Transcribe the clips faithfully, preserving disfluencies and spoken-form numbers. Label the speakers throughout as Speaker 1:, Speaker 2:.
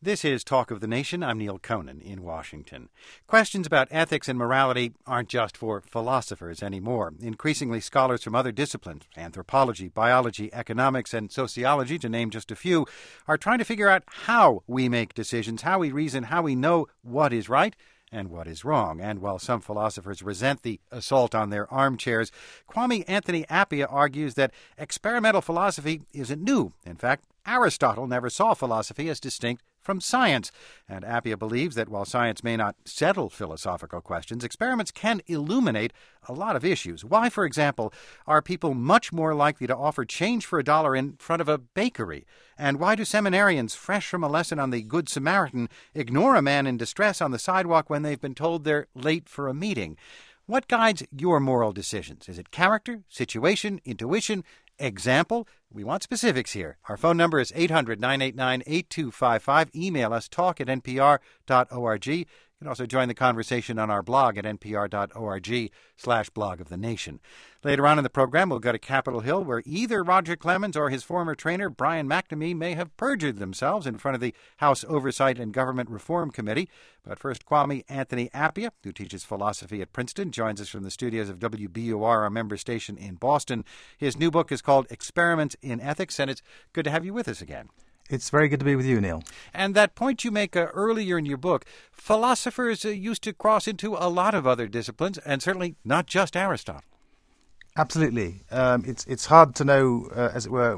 Speaker 1: This is Talk of the Nation. I'm Neil Conan in Washington. Questions about ethics and morality aren't just for philosophers anymore. Increasingly, scholars from other disciplines, anthropology, biology, economics, and sociology, to name just a few, are trying to figure out how we make decisions, how we reason, how we know what is right and what is wrong. And while some philosophers resent the assault on their armchairs, Kwame Anthony Appiah argues that experimental philosophy isn't new. In fact, Aristotle never saw philosophy as distinct from science. And Appiah believes that while science may not settle philosophical questions, experiments can illuminate a lot of issues. Why, for example, are people much more likely to offer change for a dollar in front of a bakery? And why do seminarians, fresh from a lesson on the Good Samaritan, ignore a man in distress on the sidewalk when they've been told they're late for a meeting? What guides your moral decisions? Is it character, situation, intuition, example? We want specifics here. Our phone number is eight hundred, nine eight nine, eight two five five. Email us, talk at n p r dot org. You can also join the conversation on our blog at n p r dot org slash blog of the nation. Later on in the program, we'll go to Capitol Hill, where either Roger Clemens or his former trainer, Brian McNamee, may have perjured themselves in front of the House Oversight and Government Reform Committee. But first, Kwame Anthony Appiah, who teaches philosophy at Princeton, joins us from the studios of W B U R, our member station in Boston. His new book is called Experiments in Ethics, and it's good to have you with us again.
Speaker 2: It's very good to be with you, Neil.
Speaker 1: And that point you make uh, earlier in your book, philosophers uh, used to cross into a lot of other disciplines, and certainly not just Aristotle.
Speaker 2: Absolutely. Um, it's it's hard to know, uh, as it were,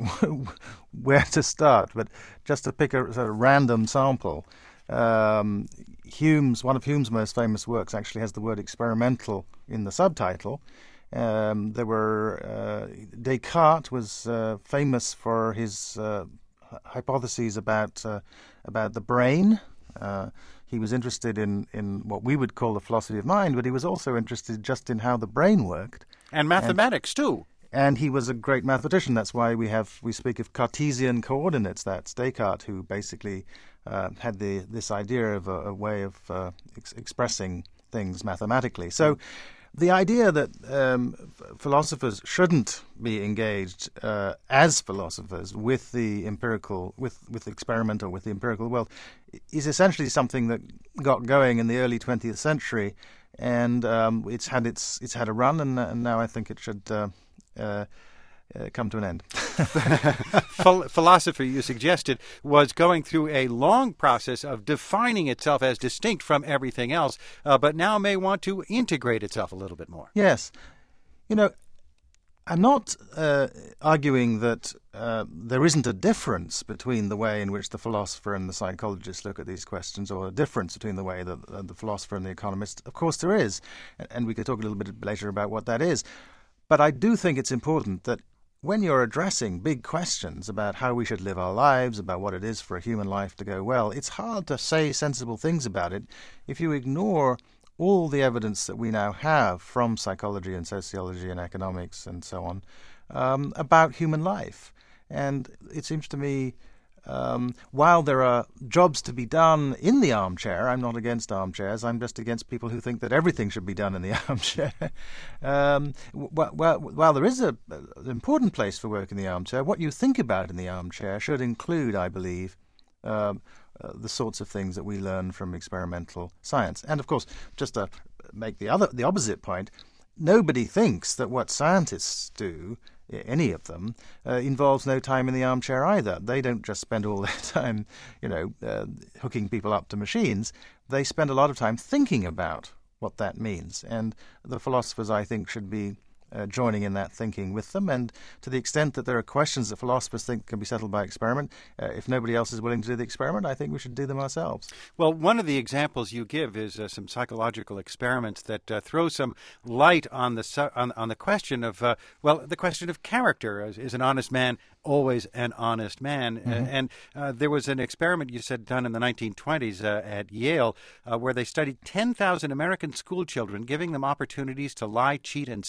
Speaker 2: where to start, but just to pick a sort of random sample, um, Hume's, one of Hume's most famous works actually has the word experimental in the subtitle. Um, there were, uh, Descartes was uh, famous for his uh, hypotheses about uh, about the brain. Uh, he was interested in, in what we would call the philosophy of mind, but he was also interested just in how the brain worked.
Speaker 1: And mathematics, and, too.
Speaker 2: And he was a great mathematician. That's why we have we speak of Cartesian coordinates. That's Descartes, who basically uh, had the this idea of a, a way of uh, ex- expressing things mathematically. So the idea that um, philosophers shouldn't be engaged uh, as philosophers with the empirical, with with experimental, with the empirical world, is essentially something that got going in the early twentieth century. And um, it's had its it's had a run, and, and now I think it should uh, uh, uh, come to an end.
Speaker 1: Philosophy, you suggested, was going through a long process of defining itself as distinct from everything else, uh, but now may want to integrate itself a little bit more.
Speaker 2: Yes. You know, I'm not uh, arguing that uh, there isn't a difference between the way in which the philosopher and the psychologist look at these questions, or a difference between the way that uh, the philosopher and the economist. Of course there is, and we could talk a little bit later about what that is. But I do think it's important that when you're addressing big questions about how we should live our lives, about what it is for a human life to go well, it's hard to say sensible things about it if you ignore all the evidence that we now have from psychology and sociology and economics and so on um, about human life. And it seems to me, um, while there are jobs to be done in the armchair, I'm not against armchairs, I'm just against people who think that everything should be done in the armchair. um, while, while there is a, an important place for work in the armchair, what you think about in the armchair should include, I believe, um, Uh, the sorts of things that we learn from experimental science. And of course, just to make the other, the opposite point, nobody thinks that what scientists do, any of them, uh, involves no time in the armchair either. They don't just spend all their time, you know, uh, hooking people up to machines. They spend a lot of time thinking about what that means. And the philosophers, I think, should be Uh, joining in that thinking with them, and to the extent that there are questions that philosophers think can be settled by experiment, uh, if nobody else is willing to do the experiment, I think we should do them ourselves.
Speaker 1: Well, one of the examples you give is uh, some psychological experiments that uh, throw some light on the su- on, on the question of uh, well, the question of character. Is, is an honest man always an honest man? Mm-hmm. Uh, and uh, there was an experiment you said done in the nineteen twenties uh, at Yale, uh, where they studied ten thousand American school children, giving them opportunities to lie, cheat, and steal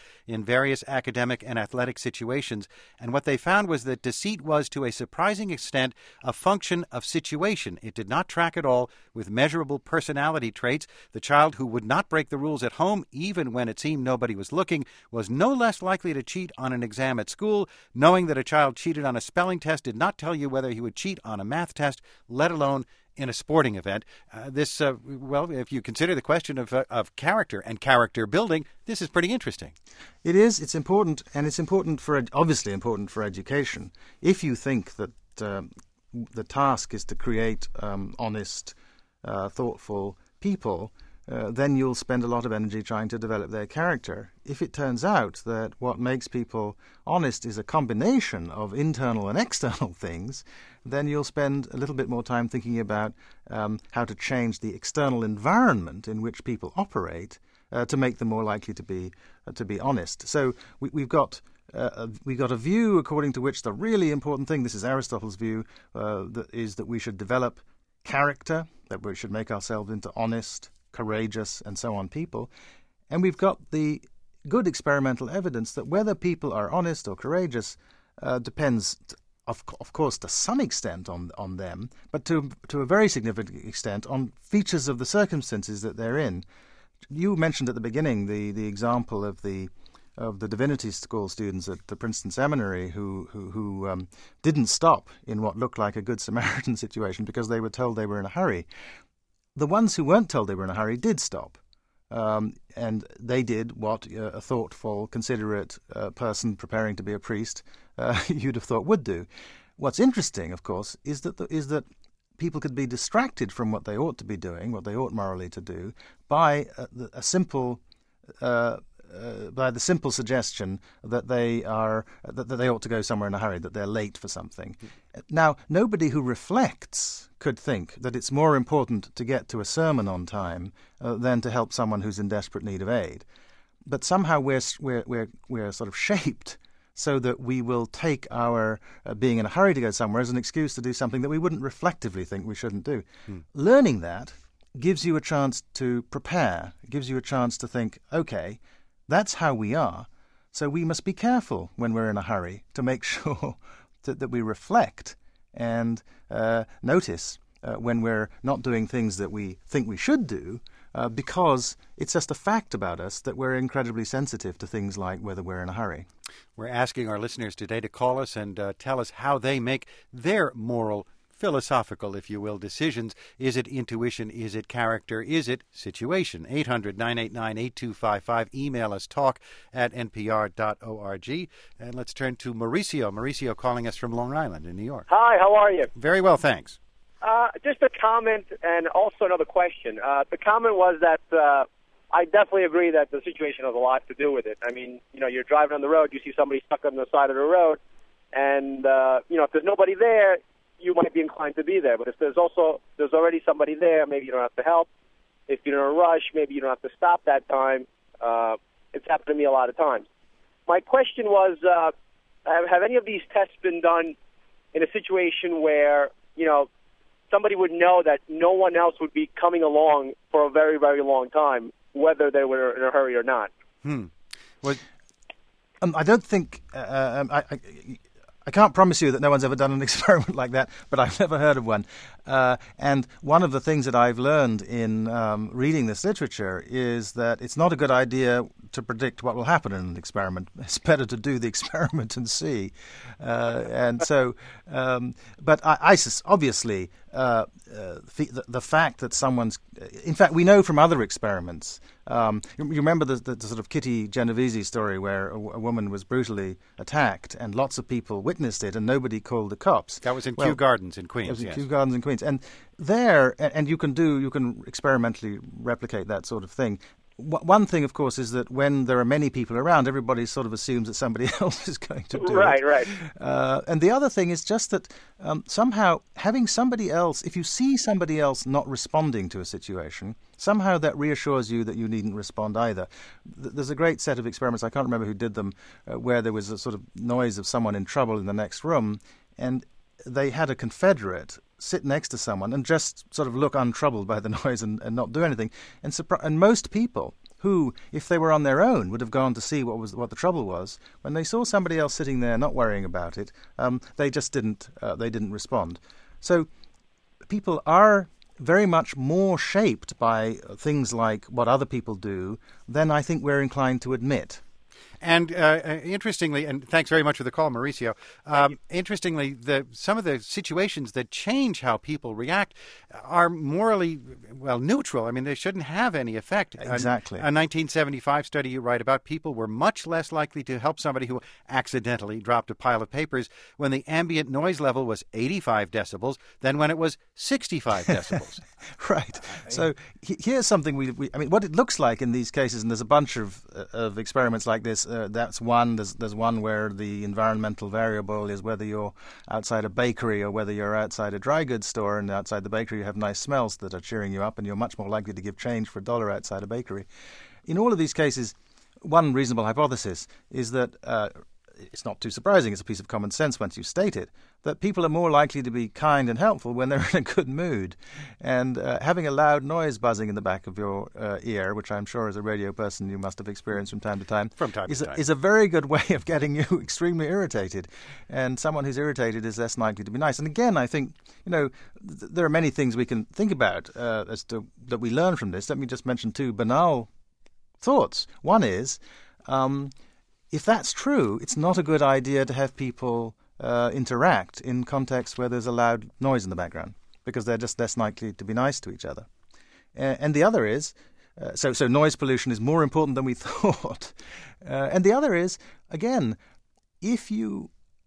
Speaker 1: in various academic and athletic situations. And what they found was that deceit was, to a surprising extent, a function of situation. It did not track at all with measurable personality traits. The child who would not break the rules at home, even when it seemed nobody was looking, was no less likely to cheat on an exam at school. Knowing that a child cheated on a spelling test did not tell you whether he would cheat on a math test, let alone in a sporting event. Uh, this, uh, well, if you consider the question of uh, of character and character building, this is pretty interesting.
Speaker 2: It is. It's important, and it's important for, obviously important for education. If you think that um, the task is to create um, honest, uh, thoughtful people, uh, then you'll spend a lot of energy trying to develop their character. If it turns out that what makes people honest is a combination of internal and external things, then you'll spend a little bit more time thinking about um, how to change the external environment in which people operate uh, to make them more likely to be uh, to be honest. So we, we've got uh, we've got a view according to which the really important thing, this is Aristotle's view, uh, that is that we should develop character, that we should make ourselves into honest, courageous, and so on people. And we've got the good experimental evidence that whether people are honest or courageous uh, depends, t- of, of course, to some extent on on them, but to to a very significant extent on features of the circumstances that they're in. You mentioned at the beginning the, the example of the of the divinity school students at the Princeton Seminary who who, who um, didn't stop in what looked like a Good Samaritan situation because they were told they were in a hurry. The ones who weren't told they were in a hurry did stop. Um, and they did what uh, a thoughtful, considerate uh, person preparing to be a priest uh, you'd have thought would do. What's interesting, of course, is that the, is that people could be distracted from what they ought to be doing, what they ought morally to do, by a, a simple, uh, uh, by the simple suggestion that they are that, that they ought to go somewhere in a hurry, that they're late for something. Now, nobody who reflects could think that it's more important to get to a sermon on time uh, than to help someone who's in desperate need of aid. But somehow we're we're we're, we're sort of shaped so that we will take our uh, being in a hurry to go somewhere as an excuse to do something that we wouldn't reflectively think we shouldn't do. Hmm. Learning that gives you a chance to prepare, gives you a chance to think, okay, that's how we are, so we must be careful when we're in a hurry to make sure that, that we reflect and uh, notice uh, when we're not doing things that we think we should do, uh, because it's just a fact about us that we're incredibly sensitive to things like whether we're in a hurry.
Speaker 1: We're asking our listeners today to call us and uh, tell us how they make their moral, philosophical, if you will, decisions. Is it intuition? Is it character? Is it situation? eight hundred, nine eight nine, eight two five five. Email us talk at n p r dot org. And let's turn to Mauricio. Mauricio calling us from Long Island in New York.
Speaker 3: Hi, how are you?
Speaker 1: Very well, thanks.
Speaker 3: Uh, just a comment and also another question. Uh, the comment was that uh, I definitely agree that the situation has a lot to do with it. I mean, you know, you're driving on the road, you see somebody stuck on the side of the road, and, uh, you know, if there's nobody there, you might be inclined to be there. But if there's also, there's already somebody there, maybe you don't have to help. If you're in a rush, maybe you don't have to stop that time. Uh, it's happened to me a lot of times. My question was, uh, have, have any of these tests been done in a situation where, you know, somebody would know that no one else would be coming along for a very, very long time, whether they were in a hurry or not?
Speaker 1: Hmm. Well,
Speaker 2: um, I don't think... Uh, um, I, I, I can't promise you that no one's ever done an experiment like that, but I've never heard of one. Uh, and one of the things that I've learned in um, reading this literature is that it's not a good idea to predict what will happen in an experiment. It's better to do the experiment and see. Uh, and so, um, but I, I obviously, uh, uh, the, the fact that someone's, in fact, we know from other experiments. Um, you, you remember the, the, the sort of Kitty Genovese story where a, a woman was brutally attacked and lots of people witnessed it and nobody called the cops.
Speaker 1: That was in
Speaker 2: well,
Speaker 1: Kew Gardens in Queens.
Speaker 2: It was in
Speaker 1: yes.
Speaker 2: Kew Gardens in Queens, and there, and you can do, you can experimentally replicate that sort of thing. One thing, of course, is that when there are many people around, everybody sort of assumes that somebody else is going to do
Speaker 3: right,
Speaker 2: it.
Speaker 3: Right, right.
Speaker 2: Uh, and the other thing is just that um, somehow having somebody else, if you see somebody else not responding to a situation, somehow that reassures you that you needn't respond either. There's a great set of experiments, I can't remember who did them, uh, where there was a sort of noise of someone in trouble in the next room, and they had a Confederate sit next to someone and just sort of look untroubled by the noise and, and not do anything. And, surpri- and most people who, if they were on their own, would have gone to see what was what the trouble was. When they saw somebody else sitting there not worrying about it, um, they just didn't uh, they didn't respond. So people are very much more shaped by things like what other people do than I think we're inclined to admit.
Speaker 1: And uh, interestingly, and thanks very much for the call, Mauricio. Um, interestingly, the some of the situations that change how people react are morally, well, neutral. I mean, they shouldn't have any effect.
Speaker 2: Exactly.
Speaker 1: A, a nineteen seventy-five study you write about, people were much less likely to help somebody who accidentally dropped a pile of papers when the ambient noise level was eighty-five decibels than when it was sixty-five decibels.
Speaker 2: Right. So he, here's something we, we, I mean, what it looks like in these cases, and there's a bunch of uh, of experiments like this. Uh, that's one. There's there's one where the environmental variable is whether you're outside a bakery or whether you're outside a dry goods store, and outside the bakery you have nice smells that are cheering you up, and you're much more likely to give change for a dollar outside a bakery. In all of these cases, one reasonable hypothesis is that uh, it's not too surprising, it's a piece of common sense once you state it, that people are more likely to be kind and helpful when they're in a good mood. And uh, having a loud noise buzzing in the back of your uh, ear, which I'm sure as a radio person you must have experienced from time to time,
Speaker 1: from time
Speaker 2: is,
Speaker 1: to
Speaker 2: a,
Speaker 1: time.
Speaker 2: is a very good way of getting you extremely irritated. And someone who's irritated is less likely to be nice. And again, I think, you know, th- there are many things we can think about uh, as to that we learn from this. Let me just mention two banal thoughts. One is, um, if that's true, it's not a good idea to have people uh, interact in contexts where there's a loud noise in the background, because they're just less likely to be nice to each other. Uh, and the other is, uh, so, so noise pollution is more important than we thought. Uh, and the other is, again, if you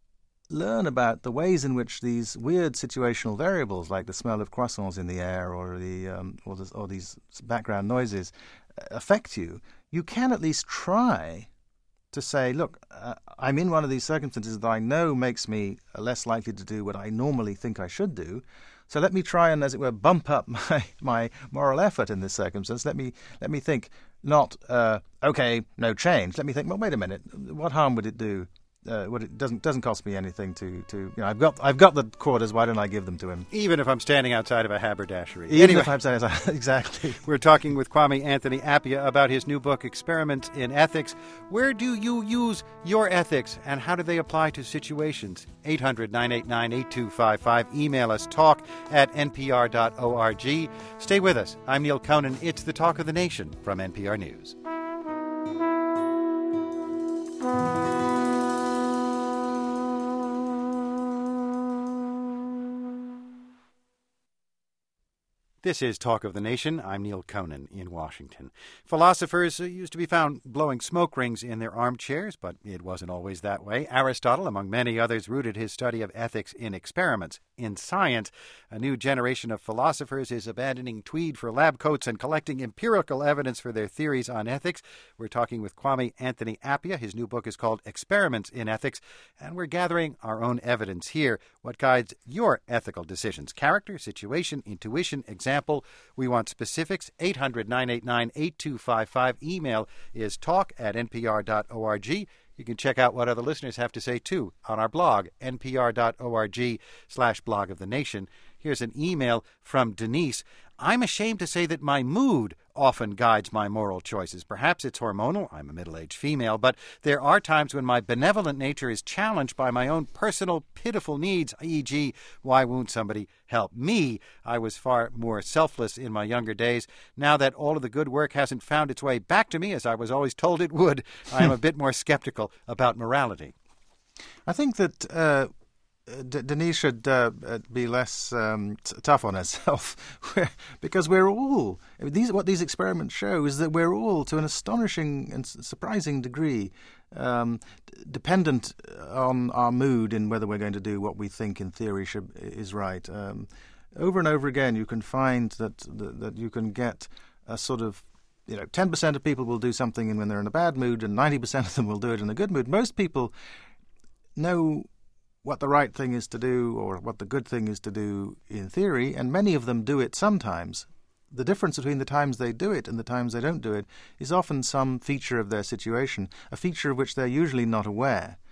Speaker 2: learn about the ways in which these weird situational variables, like the smell of croissants in the air or the um, or, the, or these background noises, affect you, you can at least try to say, look, uh, I'm in one of these circumstances that I know makes me less likely to do what I normally think I should do. So let me try and, as it were, bump up my, my moral effort in this circumstance. Let me let me think not, uh, okay, no change. Let me think, well, wait a minute, what harm would it do? Uh, what it doesn't doesn't cost me anything to, to you know I've got I've got the quarters. Why don't I give them to him?
Speaker 1: Even if I'm standing outside of a haberdashery.
Speaker 2: Even
Speaker 1: anyway,
Speaker 2: if I'm standing outside, exactly.
Speaker 1: We're talking with Kwame Anthony Appiah about his new book, Experiments in Ethics. Where do you use your ethics, and how do they apply to situations? eight hundred, nine eight nine, eight two five five. Email us, talk at n p r dot org. Stay with us. I'm Neil Conan. It's the Talk of the Nation from N P R News. This is Talk of the Nation. I'm Neil Conan in Washington. Philosophers used to be found blowing smoke rings in their armchairs, but it wasn't always that way. Aristotle, among many others, rooted his study of ethics in experiments, in science. A new generation of philosophers is abandoning tweed for lab coats and collecting empirical evidence for their theories on ethics. We're talking with Kwame Anthony Appiah. His new book is called Experiments in Ethics, and we're gathering our own evidence here. What guides your ethical decisions? Character, situation, intuition, example. We want specifics. eight hundred, nine eight nine, eight two five five. Email is talk at n p r dot org. You can check out what other listeners have to say, too, on our blog, n p r dot org slash blog of the nation. Here's an email from Denise. I'm ashamed to say that my mood often guides my moral choices. Perhaps it's hormonal. I'm a middle-aged female. But there are times when my benevolent nature is challenged by my own personal pitiful needs, for example, why won't somebody help me? I was far more selfless in my younger days. Now that all of the good work hasn't found its way back to me, as I was always told it would, I am a bit more skeptical about morality.
Speaker 2: I think that Uh... D- Denise should uh, be less um, t- tough on herself, because we're all these. What these experiments show is that we're all, to an astonishing and surprising degree, um, d- dependent on our mood in whether we're going to do what we think, in theory, should, is right. Um, over and over again, you can find that, that that you can get a sort of, you know, ten percent of people will do something when they're in a bad mood, and ninety percent of them will do it in a good mood. Most people know what the right thing is to do or what the good thing is to do in theory, and many of them do it sometimes. The difference between the times they do it and the times they don't do it is often some feature of their situation, a feature of which they're usually not aware.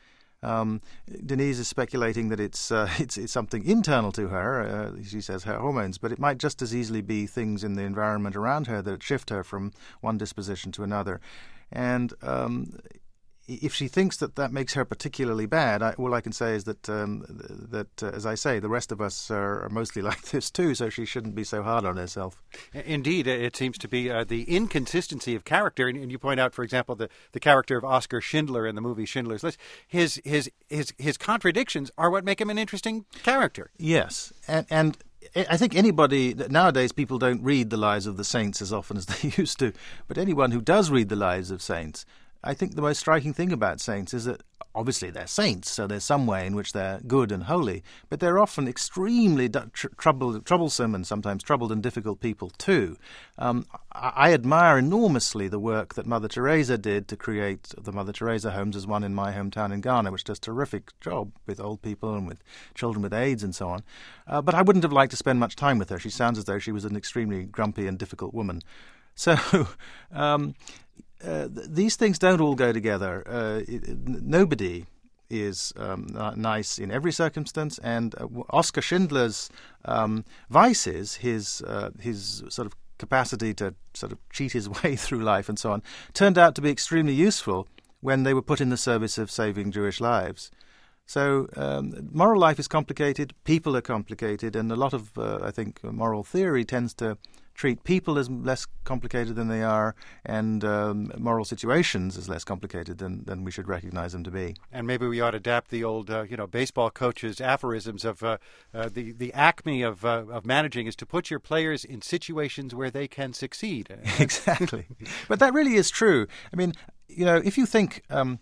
Speaker 2: Um, Denise is speculating that it's, uh, it's it's something internal to her. Uh, she says her hormones, but it might just as easily be things in the environment around her that shift her from one disposition to another. And um, if she thinks that that makes her particularly bad, I, all I can say is that, um, that uh, as I say, the rest of us are, are mostly like this too, so she shouldn't be so hard on herself.
Speaker 1: Indeed, it seems to be uh, the inconsistency of character. And you point out, for example, the, the character of Oskar Schindler in the movie Schindler's List. His, his, his, his contradictions are what make him an interesting character.
Speaker 2: Yes, and... and I think anybody, nowadays people don't read the lives of the saints as often as they used to, but anyone who does read the lives of saints, I think the most striking thing about saints is that obviously they're saints, so there's some way in which they're good and holy, but they're often extremely tr- troubled, troublesome and sometimes troubled and difficult people too. Um, I, I admire enormously the work that Mother Teresa did to create the Mother Teresa homes. There's one in my hometown in Ghana, which does a terrific job with old people and with children with AIDS and so on. Uh, but I wouldn't have liked to spend much time with her. She sounds as though she was an extremely grumpy and difficult woman. So... Um, Uh, th- these things don't all go together. Uh, it, it, nobody is um, nice in every circumstance, and uh, Oskar Schindler's um, vices, his uh, his sort of capacity to sort of cheat his way through life and so on, turned out to be extremely useful when they were put in the service of saving Jewish lives. So um, moral life is complicated, people are complicated, and a lot of, uh, I think, moral theory tends to treat people as less complicated than they are, and um, moral situations as less complicated than, than we should recognize them to be.
Speaker 1: And maybe we ought to adapt the old, uh, you know, baseball coaches' aphorisms of uh, uh, the the acme of uh, of managing is to put your players in situations where they can succeed.
Speaker 2: Exactly, but that really is true. I mean, you know, if you think. Um,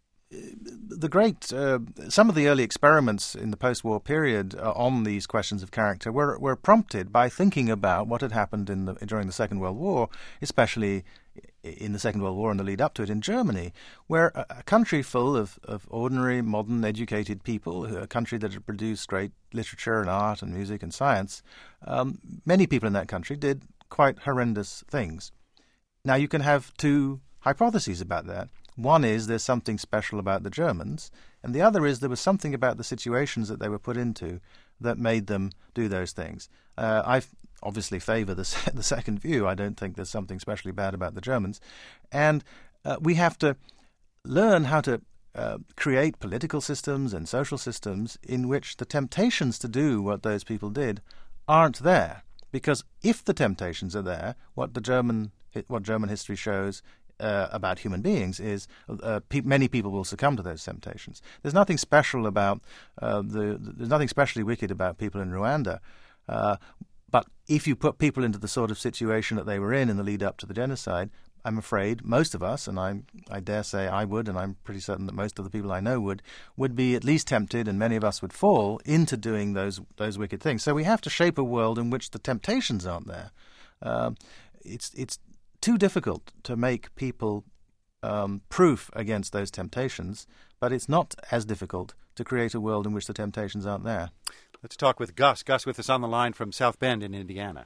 Speaker 2: The great, uh, some of the early experiments in the post-war period uh, on these questions of character were were prompted by thinking about what had happened in the during the Second World War, especially in the Second World War and the lead up to it in Germany, where a, a country full of, of ordinary, modern, educated people, a country that had produced great literature and art and music and science, um, many people in that country did quite horrendous things. Now you can have two hypotheses about that. One is there's something special about the Germans, and the other is there was something about the situations that they were put into that made them do those things. Uh, I obviously favour the, the second view. I don't think there's something specially bad about the Germans. And uh, we have to learn how to uh, create political systems and social systems in which the temptations to do what those people did aren't there. Because if the temptations are there, what the German what German history shows Uh, about human beings is uh, pe- many people will succumb to those temptations. There's nothing special about uh, the, the there's nothing specially wicked about people in Rwanda, uh, but if you put people into the sort of situation that they were in in the lead up to the genocide, I'm afraid most of us, and I I dare say I would, and I'm pretty certain that most of the people I know would, would be at least tempted, and many of us would fall into doing those those wicked things. So we have to shape a world in which the temptations aren't there. Uh, it's it's too difficult to make people um, proof against those temptations, but it's not as difficult to create a world in which the temptations aren't there.
Speaker 1: Let's talk with Gus. Gus with us on the line from South Bend in Indiana.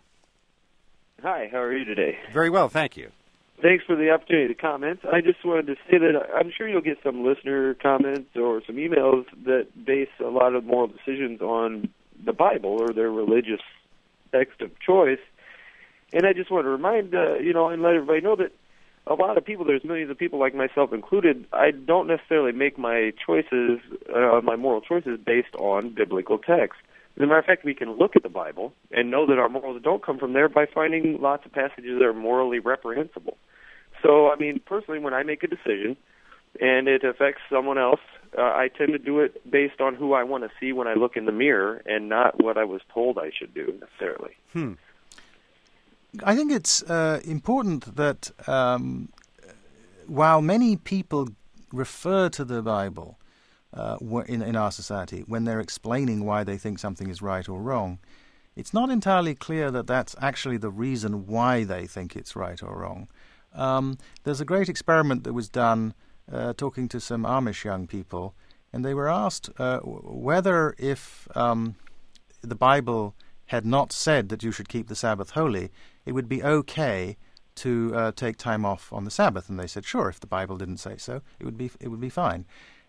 Speaker 4: Hi, how are you today?
Speaker 1: Very well, thank you.
Speaker 4: Thanks for the opportunity to comment. I just wanted to say that I'm sure you'll get some listener comments or some emails that base a lot of moral decisions on the Bible or their religious text of choice. And I just want to remind, uh, you know, and let everybody know that a lot of people, there's millions of people like myself included, I don't necessarily make my choices, uh, my moral choices based on biblical text. As a matter of fact, we can look at the Bible and know that our morals don't come from there by finding lots of passages that are morally reprehensible. So, I mean, personally, when I make a decision and it affects someone else, uh, I tend to do it based on who I want to see when I look in the mirror and not what I was told I should do necessarily.
Speaker 1: Hmm.
Speaker 2: I think it's uh, important that um, while many people refer to the Bible uh, in, in our society when they're explaining why they think something is right or wrong, it's not entirely clear that that's actually the reason why they think it's right or wrong. Um, there's a great experiment that was done uh, talking to some Amish young people, and they were asked uh, whether if um, the Bible had not said that you should keep the Sabbath holy, it would be okay to uh, take time off on the Sabbath. And they said, sure, if the Bible didn't say so, it would be it would be fine.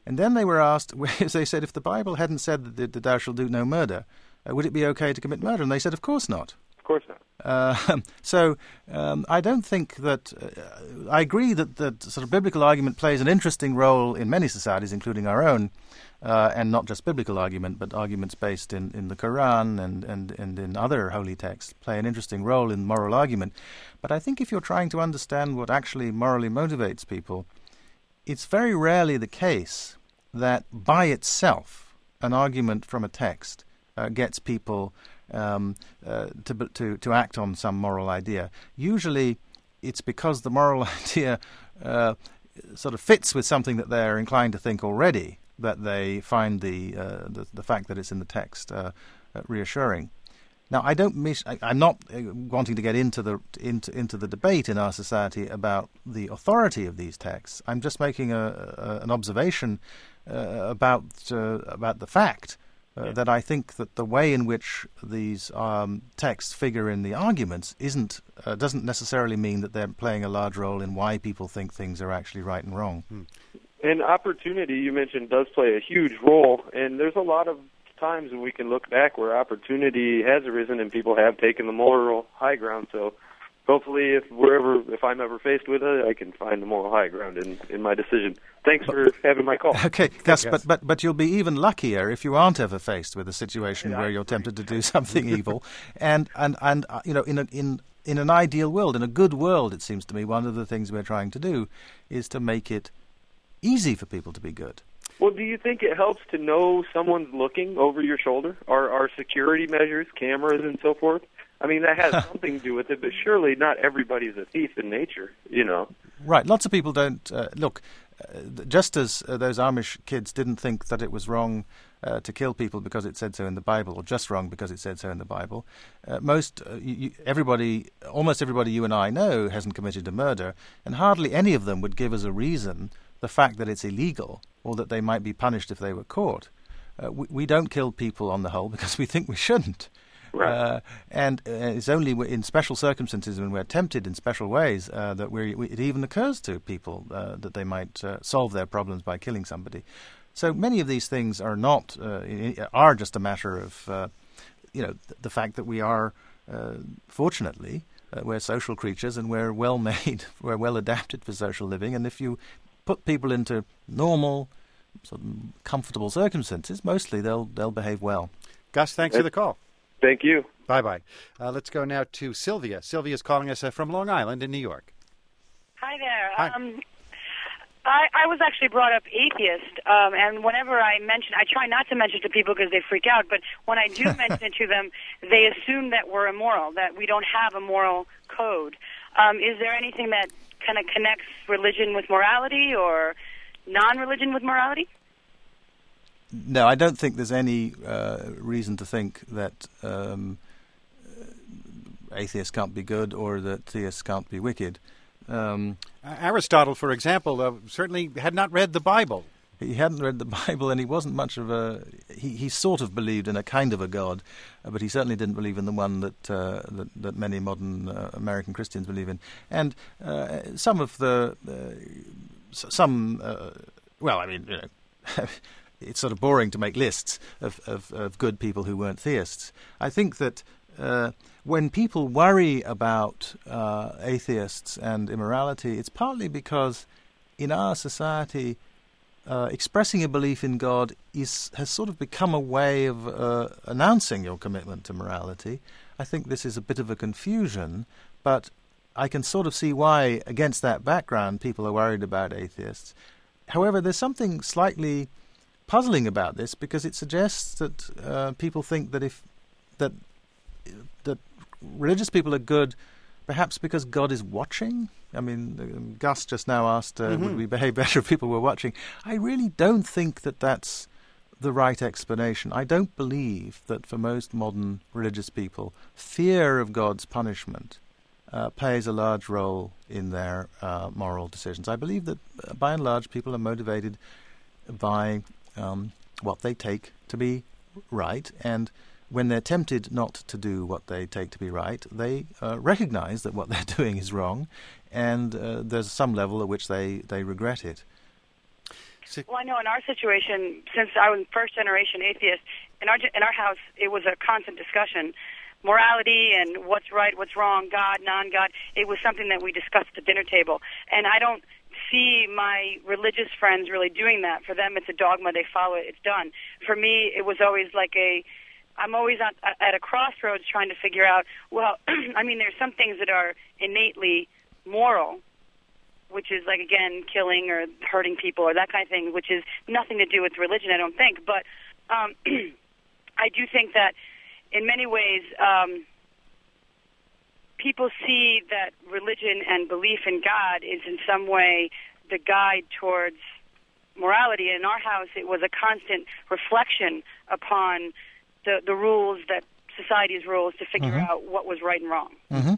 Speaker 2: And then they were asked, they said, if the Bible hadn't said that thou shalt do no murder, uh, would it be okay to commit murder? And they said, of course not.
Speaker 4: Of course not.
Speaker 2: Uh, so um, I don't think that... Uh, I agree that the sort of biblical argument plays an interesting role in many societies, including our own, uh, and not just biblical argument, but arguments based in, in the Quran and, and, and in other holy texts play an interesting role in moral argument. But I think if you're trying to understand what actually morally motivates people, it's very rarely the case that by itself an argument from a text uh, gets people um, uh, to, to to act on some moral idea. Usually it's because the moral idea uh, sort of fits with something that they're inclined to think already that they find the uh, the, the fact that it's in the text uh, uh, reassuring. Now, I don't miss, I, I'm not uh, wanting to get into the into into the debate in our society about the authority of these texts. I'm just making a, a an observation uh, about uh, about the fact uh, yeah. that I think that the way in which these um, texts figure in the arguments isn't uh, doesn't necessarily mean that they're playing a large role in why people think things are actually right and wrong.
Speaker 4: Hmm. And opportunity, you mentioned, does play a huge role, and there's a lot of times when we can look back where opportunity has arisen and people have taken the moral high ground. So hopefully if we're ever, if I'm ever faced with it, I can find the moral high ground in, in my decision. Thanks for having my call.
Speaker 2: Okay, Gus, but, but, but you'll be even luckier if you aren't ever faced with a situation yeah, where you're tempted to do something evil. And, and, and uh, you know, in, a, in, in an ideal world, in a good world, it seems to me, one of the things we're trying to do is to make it easy for people to be good.
Speaker 4: Well, do you think it helps to know someone's looking over your shoulder? Are, are security measures, cameras, and so forth? I mean, that has something to do with it, but surely not everybody's a thief in nature, you know.
Speaker 2: Right. Lots of people don't... Uh, look, uh, just as uh, those Amish kids didn't think that it was wrong uh, to kill people because it said so in the Bible, or just wrong because it said so in the Bible, uh, most, uh, you, everybody, almost everybody you and I know hasn't committed a murder, and hardly any of them would give us a reason the fact that it's illegal or that they might be punished if they were caught. Uh, we, we don't kill people on the whole because we think we shouldn't.
Speaker 4: Right.
Speaker 2: Uh, and uh, it's only in special circumstances when we're tempted in special ways uh, that we're, we, it even occurs to people uh, that they might uh, solve their problems by killing somebody. So many of these things are not, uh, are just a matter of, uh, you know, th- the fact that we are, uh, fortunately, uh, we're social creatures and we're well made, we're well adapted for social living. And if you put people into normal, sort of comfortable circumstances, mostly they'll they'll behave well.
Speaker 1: Gus, thanks for the call.
Speaker 4: Thank you.
Speaker 1: Bye-bye. Uh, let's go now to Sylvia. Sylvia's calling us uh, from Long Island in New York.
Speaker 5: Hi there.
Speaker 1: Hi.
Speaker 5: Um, I, I was actually brought up atheist, um, and whenever I mention, I try not to mention it to people because they freak out, but when I do mention it to them, they assume that we're immoral, that we don't have a moral code. Um, is there anything that kind of connects religion with morality or non-religion with morality?
Speaker 2: No, I don't think there's any uh, reason to think that um, atheists can't be good or that theists can't be wicked. Um,
Speaker 1: Aristotle, for example, uh, certainly had not read the Bible.
Speaker 2: He hadn't read the Bible, and he wasn't much of a... He, he sort of believed in a kind of a God, uh, but he certainly didn't believe in the one that uh, that, that many modern uh, American Christians believe in. And uh, some of the... Uh, some... Uh, well, I mean, you know... It's sort of boring to make lists of, of, of good people who weren't theists. I think that uh, when people worry about uh, atheists and immorality, it's partly because in our society, uh, expressing a belief in God is has sort of become a way of uh, announcing your commitment to morality. I think this is a bit of a confusion, but I can sort of see why, against that background, people are worried about atheists. However, there's something slightly puzzling about this because it suggests that uh, people think that if that that religious people are good, perhaps because God is watching. I mean, uh, Gus just now asked, uh, mm-hmm. would we behave better if people were watching? I really don't think that that's the right explanation. I don't believe that for most modern religious people, fear of God's punishment uh, plays a large role in their uh, moral decisions. I believe that, uh, by and large, people are motivated by Um, what they take to be right, and when they're tempted not to do what they take to be right, they uh, recognize that what they're doing is wrong, and uh, there's some level at which they, they regret it.
Speaker 1: So,
Speaker 5: Well, I know in our situation, since I was first generation atheist, in our in our house it was a constant discussion, morality and what's right, what's wrong, God, non-God. It was something that we discussed at the dinner table, and I don't see my religious friends really doing that. For them, it's a dogma; they follow it; it's done. For me, it was always like a I'm always at, at a crossroads trying to figure out, well, I mean, there's some things that are innately moral, which is like, again, killing or hurting people or that kind of thing, which is nothing to do with religion, I don't think. But um, I do think that in many ways um, people see that religion and belief in God is in some way the guide towards morality. In our house, it was a constant reflection upon the, the rules that society's rules to figure
Speaker 2: mm-hmm.
Speaker 5: out what was right and wrong.
Speaker 2: Mm-hmm.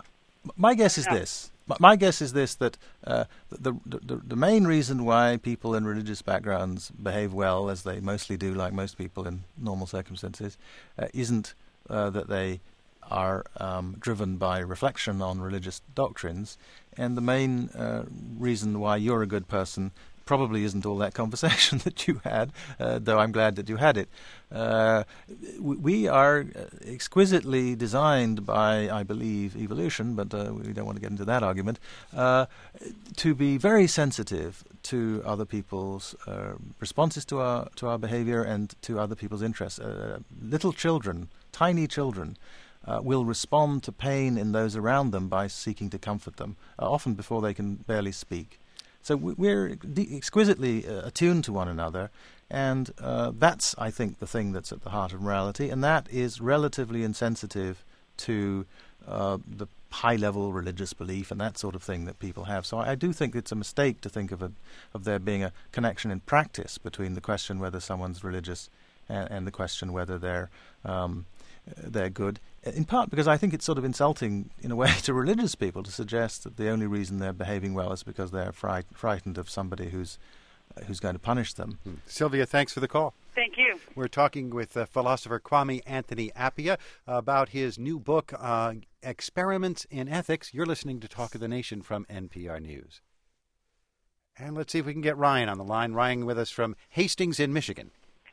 Speaker 2: My guess is
Speaker 5: Yeah.
Speaker 2: this. My guess is this, that uh, the, the the main reason why people in religious backgrounds behave well, as they mostly do, like most people in normal circumstances, uh, isn't uh, that they are um, driven by reflection on religious doctrines. And the main uh, reason why you're a good person probably isn't all that conversation that you had, uh, though I'm glad that you had it. Uh, we are exquisitely designed by, I believe, evolution, but uh, we don't want to get into that argument, uh, to be very sensitive to other people's uh, responses to our to our behavior and to other people's interests. Uh, little children, tiny children, Uh, will respond to pain in those around them by seeking to comfort them, uh, often before they can barely speak. So we, we're de- exquisitely uh, attuned to one another, and uh, that's, I think, the thing that's at the heart of morality, and that is relatively insensitive to uh, the high-level religious belief and that sort of thing that people have. So I, I do think it's a mistake to think of a, of there being a connection in practice between the question whether someone's religious and, and the question whether they're um, they're good. In part because I think it's sort of insulting, in a way, to religious people to suggest that the only reason they're behaving well is because they're fright- frightened of somebody who's uh, who's going to punish them.
Speaker 1: Hmm. Sylvia, thanks for the call.
Speaker 5: Thank you.
Speaker 1: We're talking with uh, philosopher Kwame Anthony Appiah about his new book, uh, Experiments in Ethics. You're listening to Talk of the Nation from N P R News. And let's see if we can get Ryan on the line. Ryan with us from Hastings in Michigan.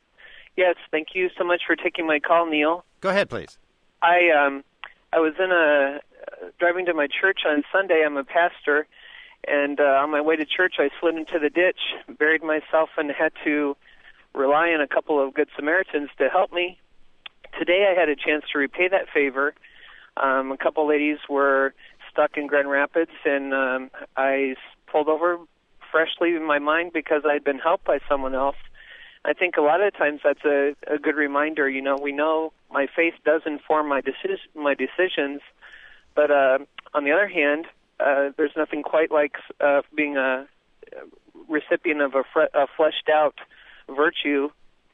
Speaker 6: Yes, thank you so much for taking my call, Neil.
Speaker 1: Go ahead, please.
Speaker 6: I um I was in a uh, driving to my church on Sunday. I'm a pastor, and uh, on my way to church, I slid into the ditch, buried myself, and had to rely on a couple of good Samaritans to help me. Today, I had a chance to repay that favor. Um, a couple ladies were stuck in Grand Rapids, and um, I pulled over freshly in my mind because I'd been helped by someone else. I think a lot of times that's a, a good reminder. You know, we know my faith does inform my decis- my decisions, but uh, on the other hand, uh, there's nothing quite like uh, being a recipient of a, fre- a fleshed out virtue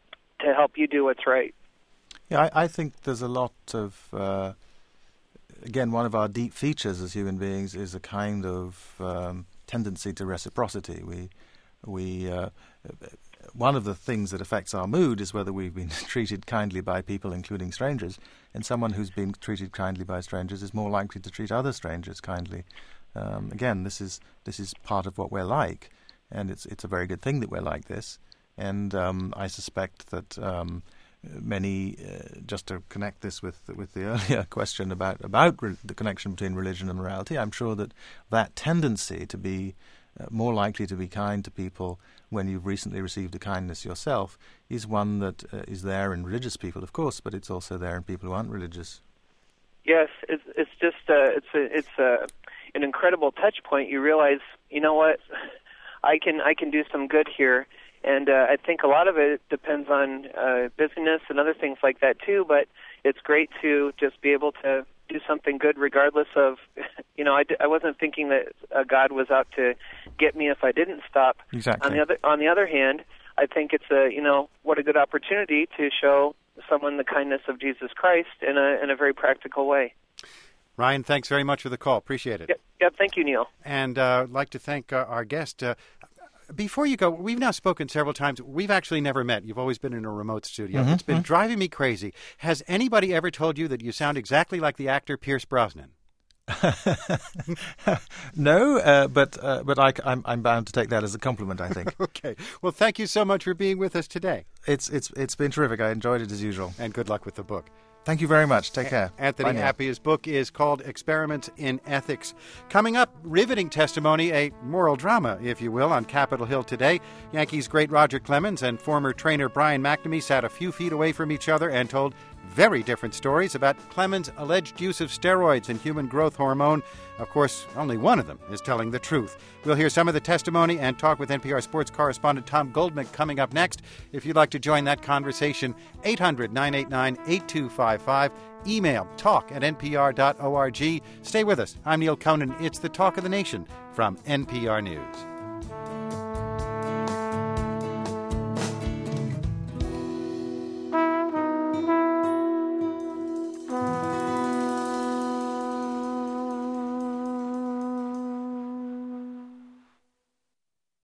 Speaker 6: to help you do what's right.
Speaker 2: Yeah, I, I think there's a lot of, uh, again, one of our deep features as human beings is a kind of um, tendency to reciprocity. We, we. Uh, One of the things that affects our mood is whether we've been treated kindly by people, including strangers. And someone who's been treated kindly by strangers is more likely to treat other strangers kindly. Um, again, this is this is part of what we're like, and it's it's a very good thing that we're like this. And um, I suspect that um, many, uh, just to connect this with with the earlier question about about re- the connection between religion and morality, I'm sure that that tendency to be uh, more likely to be kind to people when you've recently received a kindness yourself is one that uh, is there in religious people, of course, but it's also there in people who aren't religious.
Speaker 6: Yes, it's it's just uh, it's a, it's a, an incredible touch point. You realize, you know what, I can I can do some good here, and uh, I think a lot of it depends on uh, busyness and other things like that too. But it's great to just be able to do something good regardless of, you know, I, d- I wasn't thinking that uh, God was out to get me if I didn't stop.
Speaker 2: Exactly.
Speaker 6: On the other on the other hand, I think it's a, you know, what a good opportunity to show someone the kindness of Jesus Christ in a in a very practical way.
Speaker 1: Ryan, thanks very much for the call. Appreciate it.
Speaker 6: Yep, yep thank you, Neil.
Speaker 1: And uh, I'd like to thank uh, our guest. Uh, before you go, we've now spoken several times. We've actually never met. You've always been in a remote studio.
Speaker 2: Mm-hmm,
Speaker 1: it's been
Speaker 2: mm-hmm.
Speaker 1: driving me crazy. Has anybody ever told you that you sound exactly like the actor Pierce Brosnan?
Speaker 2: no, uh, but uh, but I, I'm, I'm bound to take that as a compliment, I think.
Speaker 1: Okay. Well, thank you so much for being with us today.
Speaker 2: It's it's it's been terrific. I enjoyed it as usual.
Speaker 1: And good luck with the book.
Speaker 2: Thank you very much. Take care.
Speaker 1: Anthony
Speaker 2: Bye now.
Speaker 1: Appiah's book is called Experiments in Ethics. Coming up, riveting testimony, a moral drama, if you will, on Capitol Hill today. Yankees great Roger Clemens and former trainer Brian McNamee sat a few feet away from each other and told very different stories about Clemens' alleged use of steroids and human growth hormone. Of course, only one of them is telling the truth. We'll hear some of the testimony and talk with N P R sports correspondent Tom Goldman coming up next. If you'd like to join that conversation, eight hundred, nine eight nine, eight two five five. Email talk at n p r dot org. Stay with us. I'm Neil Conan. It's the Talk of the Nation from N P R News.